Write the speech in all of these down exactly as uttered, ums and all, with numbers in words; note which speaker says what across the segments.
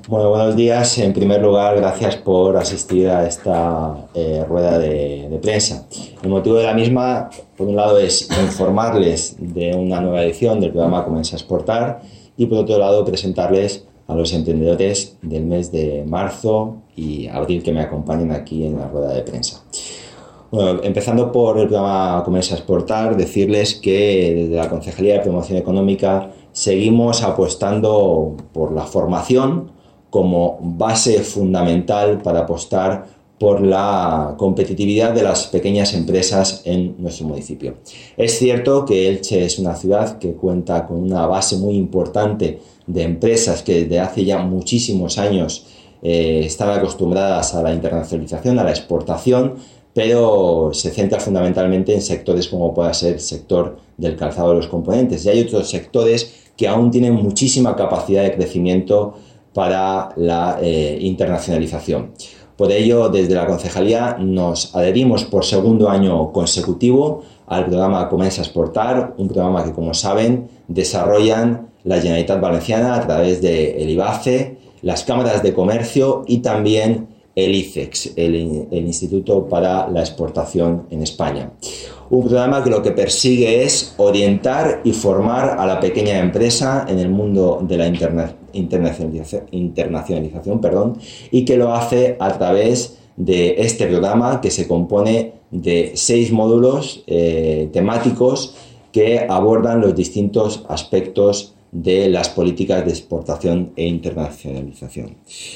Speaker 1: Bueno, buenos días. En primer lugar, gracias por asistir a esta eh, rueda de, de prensa. El motivo de la misma, por un lado, es informarles de una nueva edición del programa Comienza a Exportar y, por otro lado, presentarles a los emprendedores del mes de marzo y abril que me acompañen aquí en la rueda de prensa. Bueno, empezando por el programa Comienza a Exportar, decirles que desde la Concejalía de Promoción Económica seguimos apostando por la formación como base fundamental para apostar por la competitividad de las pequeñas empresas en nuestro municipio. Es cierto que Elche es una ciudad que cuenta con una base muy importante de empresas que desde hace ya muchísimos años eh, están acostumbradas a la internacionalización, a la exportación, pero se centra fundamentalmente en sectores como pueda ser el sector del calzado de los componentes. Y hay otros sectores que aún tienen muchísima capacidad de crecimiento para la eh, internacionalización. Por ello, desde la Concejalía nos adherimos por segundo año consecutivo al programa Comienza a Exportar, un programa que, como saben, desarrollan la Generalitat Valenciana a través del IBACE, las cámaras de comercio y también el I C E X, el, el Instituto para la Exportación en España. Un programa que lo que persigue es orientar y formar a la pequeña empresa en el mundo de la interna, internacionalización, internacionalización perdón, y que lo hace a través de este programa que se compone de seis módulos eh, temáticos que abordan los distintos aspectos de las políticas de exportación e internacionalización.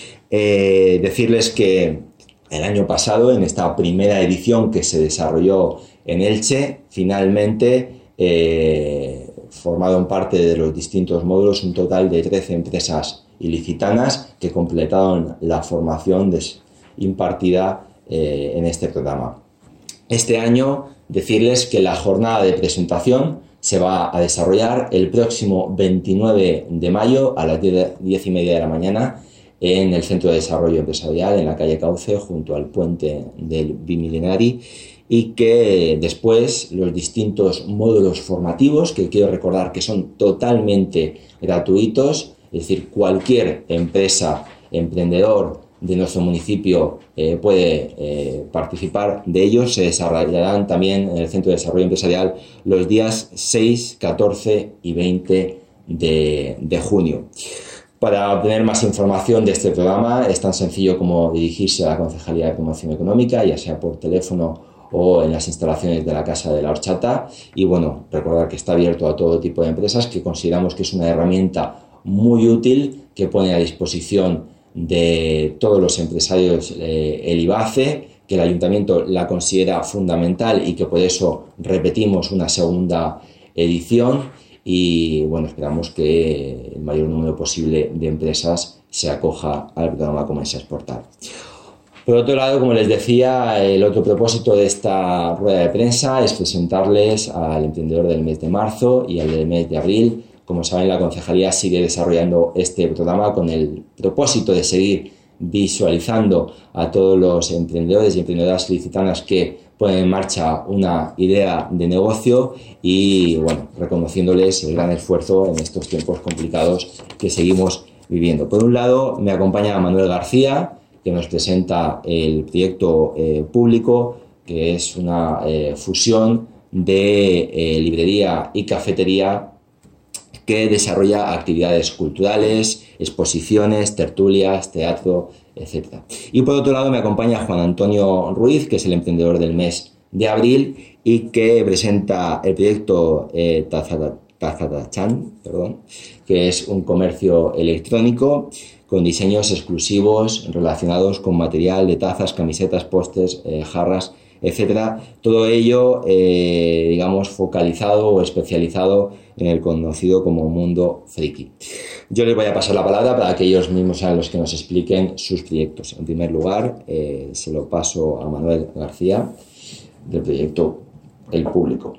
Speaker 1: Eh, decirles que el año pasado, en esta primera edición que se desarrolló en Elche, finalmente eh, formaron parte de los distintos módulos un total de trece empresas ilicitanas que completaron la formación des, impartida eh, en este programa. Este año, decirles que la jornada de presentación se va a desarrollar el próximo veintinueve de mayo a las diez y media de la mañana en el Centro de Desarrollo Empresarial, en la calle Cauce, junto al puente del Bimilenari, y que después los distintos módulos formativos, que quiero recordar que son totalmente gratuitos, es decir, cualquier empresa, emprendedor de nuestro municipio eh, puede eh, participar de ellos, se desarrollarán también en el Centro de Desarrollo Empresarial los días seis, catorce y veinte de, de junio. Para obtener más información de este programa es tan sencillo como dirigirse a la Concejalía de Promoción Económica, ya sea por teléfono o en las instalaciones de la Casa de la Horchata. Y bueno, recordar que está abierto a todo tipo de empresas, que consideramos que es una herramienta muy útil que pone a disposición de todos los empresarios eh, el IBACE, que el Ayuntamiento la considera fundamental y que por eso repetimos una segunda edición. Y bueno, esperamos que el mayor número posible de empresas se acoja al programa Comienza a Exportar. Por otro lado, como les decía, el otro propósito de esta rueda de prensa es presentarles al emprendedor del mes de marzo y al del mes de abril. Como saben, la Concejalía sigue desarrollando este programa con el propósito de seguir visualizando a todos los emprendedores y emprendedoras ilicitanas que ponen en marcha una idea de negocio y, bueno, reconociéndoles el gran esfuerzo en estos tiempos complicados que seguimos viviendo. Por un lado, me acompaña Manuel García, que nos presenta el proyecto eh, público, que es una eh, fusión de eh, librería y cafetería que desarrolla actividades culturales, exposiciones, tertulias, teatro, etcétera. Y por otro lado me acompaña Juan Antonio Ruiz, que es el emprendedor del mes de abril y que presenta el proyecto eh, Tazatachan, perdón, que es un comercio electrónico con diseños exclusivos relacionados con material de tazas, camisetas, pósters, eh, jarras, etcétera. Todo ello, eh, digamos, focalizado o especializado en el conocido como mundo friki. Yo les voy a pasar la palabra para que ellos mismos sean los que nos expliquen sus proyectos. En primer lugar, eh, se lo paso a Manuel García, del proyecto El Público.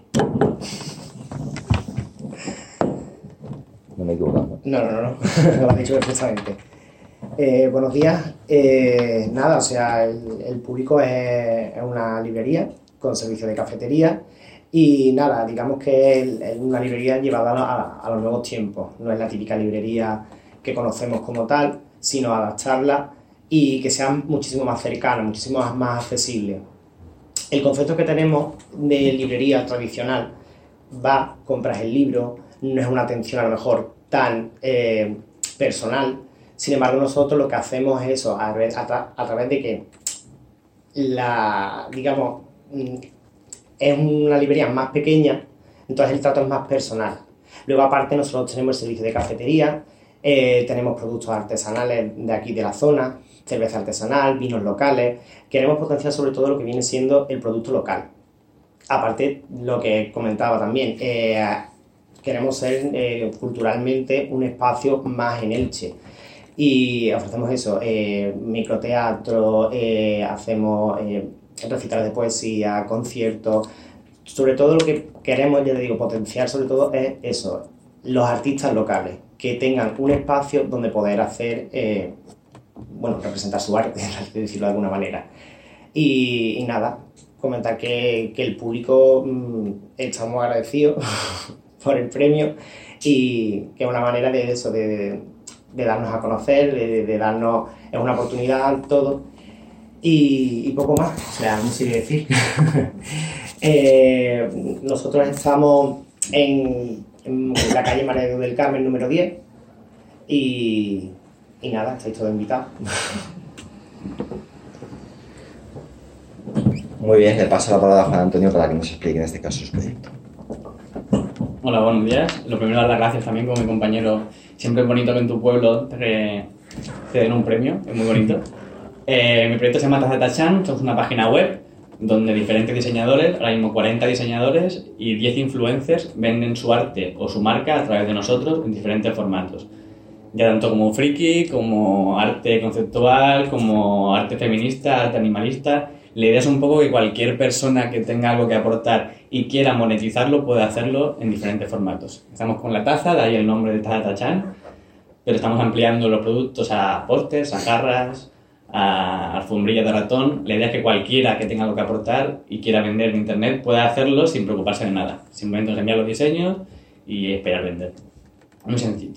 Speaker 1: No me he equivocado.
Speaker 2: No, no, no, no. Lo has dicho perfectamente. Eh, buenos días. Eh, nada, o sea, el, el Público es, es una librería con servicio de cafetería y nada, digamos que es, es una librería llevada a, a los nuevos tiempos. No es la típica librería que conocemos como tal, sino adaptarla y que sea muchísimo más cercana, muchísimo más accesible. El concepto que tenemos de librería tradicional va, compras el libro, no es una atención a lo mejor tan eh, personal. Sin embargo, nosotros lo que hacemos es eso, a, a, tra a través de que la, digamos, es una librería más pequeña, entonces el trato es más personal. Luego, aparte, nosotros tenemos el servicio de cafetería, eh, tenemos productos artesanales de aquí de la zona, cerveza artesanal, vinos locales. Queremos potenciar sobre todo lo que viene siendo el producto local. Aparte, lo que comentaba también, eh, queremos ser eh, culturalmente un espacio más en Elche. Y ofrecemos eso, eh, microteatro, eh, hacemos eh, recitales de poesía, conciertos. Sobre todo lo que queremos, ya te digo, potenciar sobre todo es eso, los artistas locales, que tengan un espacio donde poder hacer, eh, bueno, representar su arte, por decirlo de alguna manera. Y, y nada, comentar que, que el público mmm, está muy agradecido por el premio y que es una manera de eso, de, de darnos a conocer, de, de darnos, es una oportunidad, todo. Y, y poco más, o sea, no sé qué decir. eh, nosotros estamos en, en la calle María del Carmen número diez y, y nada, estáis todos invitados.
Speaker 1: Muy bien, le paso la palabra a Juan Antonio para que nos explique en este caso su proyecto.
Speaker 3: Hola, buenos días. Lo primero, dar las gracias también con mi compañero. Siempre es bonito que en tu pueblo te, te den un premio, es muy bonito. Eh, mi proyecto se llama Taza Tachan, somos una página web donde diferentes diseñadores, ahora mismo cuarenta diseñadores y diez influencers venden su arte o su marca a través de nosotros en diferentes formatos. Ya tanto como friki, como arte conceptual, como arte feminista, arte animalista. La idea es un poco que cualquier persona que tenga algo que aportar y quiera monetizarlo puede hacerlo en diferentes formatos. Estamos con la taza, de ahí el nombre de Taza Tachan, pero estamos ampliando los productos a pósters, a jarras, a alfombrillas de ratón. La idea es que cualquiera que tenga algo que aportar y quiera vender en internet pueda hacerlo sin preocuparse de nada. Simplemente nos envía los diseños y esperar vender. Muy sencillo.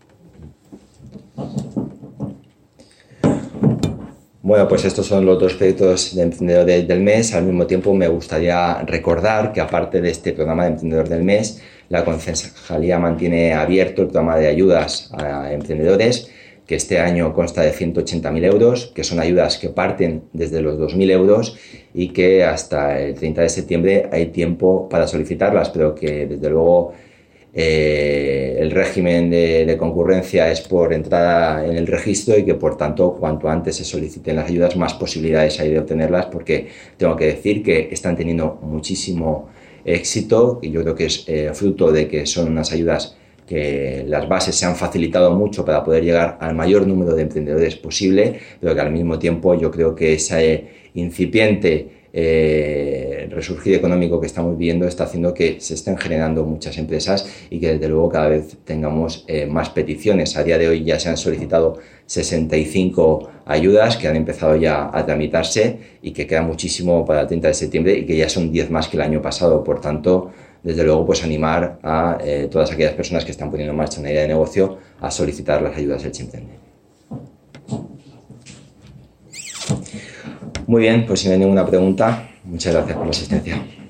Speaker 1: Bueno, pues estos son los dos proyectos de Emprendedores del Mes. Al mismo tiempo me gustaría recordar que aparte de este programa de Emprendedor del Mes, la Concejalía mantiene abierto el programa de ayudas a emprendedores, que este año consta de ciento ochenta mil euros, que son ayudas que parten desde los dos mil euros y que hasta el treinta de septiembre hay tiempo para solicitarlas, pero que desde luego eh, el régimen de, de concurrencia es por entrada en el registro y que por tanto cuanto antes se soliciten las ayudas más posibilidades hay de obtenerlas, porque tengo que decir que están teniendo muchísimo éxito y yo creo que es eh, fruto de que son unas ayudas que las bases se han facilitado mucho para poder llegar al mayor número de emprendedores posible, pero que al mismo tiempo yo creo que ese incipiente eh, resurgir económico que estamos viendo está haciendo que se estén generando muchas empresas y que desde luego cada vez tengamos eh, más peticiones. A día de hoy ya se han solicitado sesenta y cinco ayudas que han empezado ya a tramitarse y que queda muchísimo para el treinta de septiembre y que ya son diez más que el año pasado. Por tanto, desde luego, pues animar a eh, todas aquellas personas que están poniendo en marcha una idea de negocio a solicitar las ayudas del Elche Emprende. Muy bien, pues si no hay ninguna pregunta, muchas gracias por la asistencia.